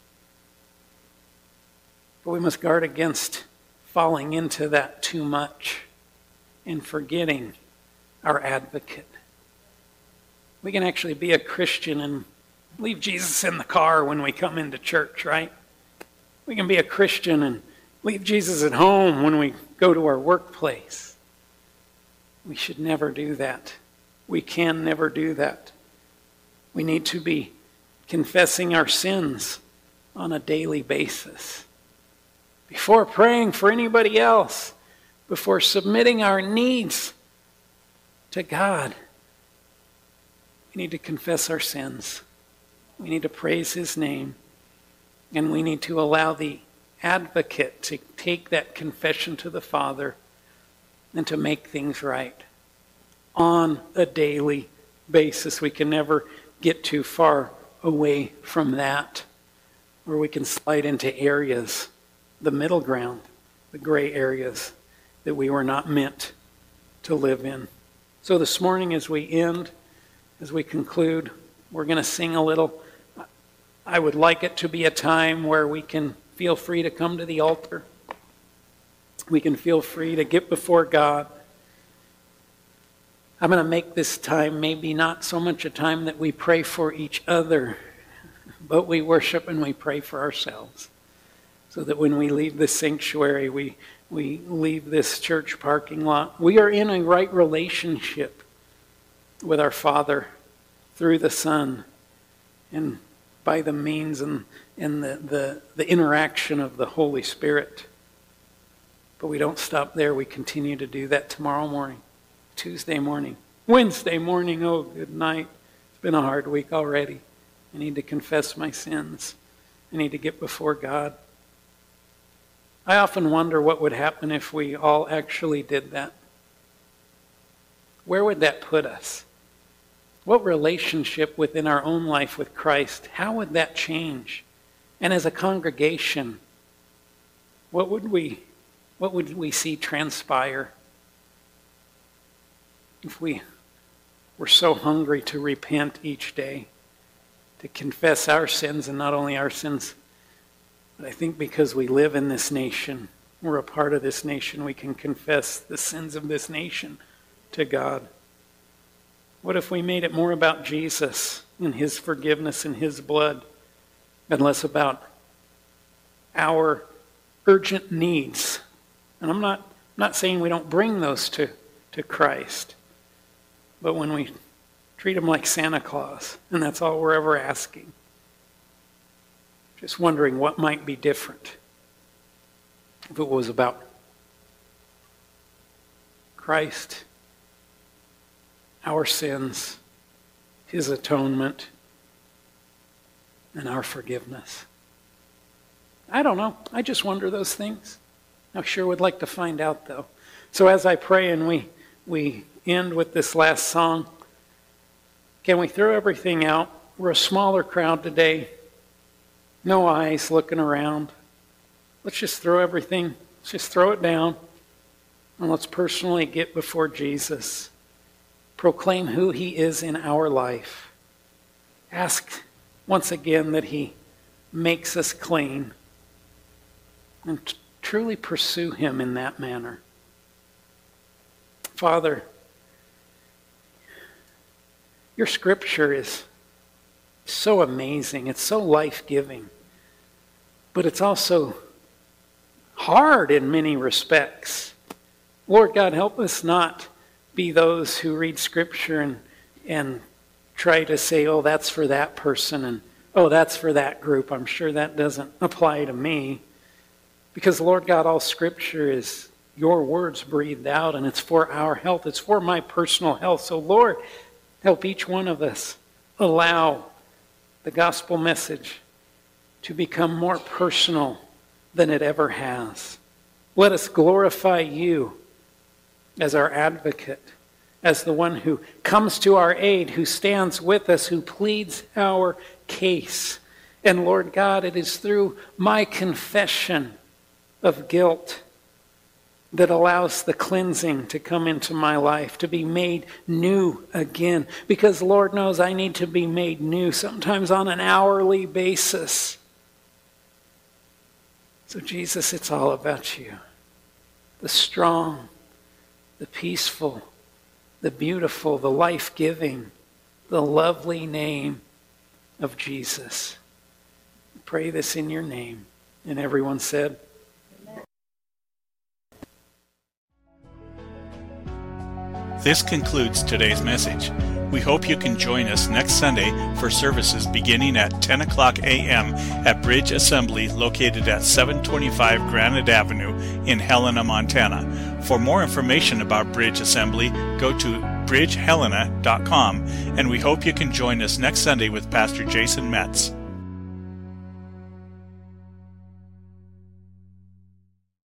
But we must guard against falling into that too much and forgetting our advocate. We can actually be a Christian and leave Jesus in the car when we come into church, right? We can be a Christian and leave Jesus at home when we go to our workplace. We should never do that. We can never do that. We need to be confessing our sins on a daily basis. Before praying for anybody else, before submitting our needs to God, we need to confess our sins. We need to praise his name. And we need to allow the advocate to take that confession to the Father and to make things right on a daily basis. We can never get too far away from that, or we can slide into areas, the middle ground, the gray areas that we were not meant to live in. So this morning, as we end, as we conclude, we're going to sing a little. I would like it to be a time where we can feel free to come to the altar. We can feel free to get before God. I'm going to make this time maybe not so much a time that we pray for each other, but we worship and we pray for ourselves. So that when we leave this sanctuary, we, we leave this church parking lot, we are in a right relationship with our Father through the Son and by the means and, and the, the, the interaction of the Holy Spirit. But we don't stop there. We continue to do that tomorrow morning, Tuesday morning, Wednesday morning. Oh, good night. It's been a hard week already. I need to confess my sins. I need to get before God. I often wonder what would happen if we all actually did that. Where would that put us? What relationship within our own life with Christ, how would that change? And as a congregation, what would we, what would we see transpire if we were so hungry to repent each day, to confess our sins, and not only our sins, but I think because we live in this nation, we're a part of this nation, we can confess the sins of this nation to God. What if we made it more about Jesus and his forgiveness and his blood, and less about our urgent needs. And I'm not, not saying we don't bring those to, to Christ, but when we treat him like Santa Claus, and that's all we're ever asking, just wondering what might be different if it was about Christ, our sins, his atonement, and our forgiveness. I don't know. I just wonder those things. I sure would like to find out, though. So as I pray and we we end with this last song, can we throw everything out? We're a smaller crowd today. No eyes looking around. Let's just throw everything, let's just throw it down, and let's personally get before Jesus. Proclaim who he is in our life. Ask once again that he makes us clean, and t- truly pursue him in that manner. Father, your scripture is so amazing. It's so life-giving. But it's also hard in many respects. Lord God, help us not be those who read scripture and, and try to say, oh, that's for that person, and oh, that's for that group. I'm sure that doesn't apply to me. Because, Lord God, all scripture is your words breathed out, and it's for our health. It's for my personal health. So, Lord, help each one of us allow the gospel message to become more personal than it ever has. Let us glorify you as our advocate, as the one who comes to our aid, who stands with us, who pleads our case. And Lord God, it is through my confession of guilt that allows the cleansing to come into my life, to be made new again. Because Lord knows I need to be made new, sometimes on an hourly basis. So Jesus, it's all about you. The strong, the peaceful, the beautiful, the life-giving, the lovely name of Jesus. I pray this in your name. And everyone said, this concludes today's message. We hope you can join us next Sunday for services beginning at ten o'clock a.m. at Bridge Assembly located at seven twenty-five Granite Avenue in Helena, Montana. For more information about Bridge Assembly, go to bridge helena dot com, and we hope you can join us next Sunday with Pastor Jason Metz.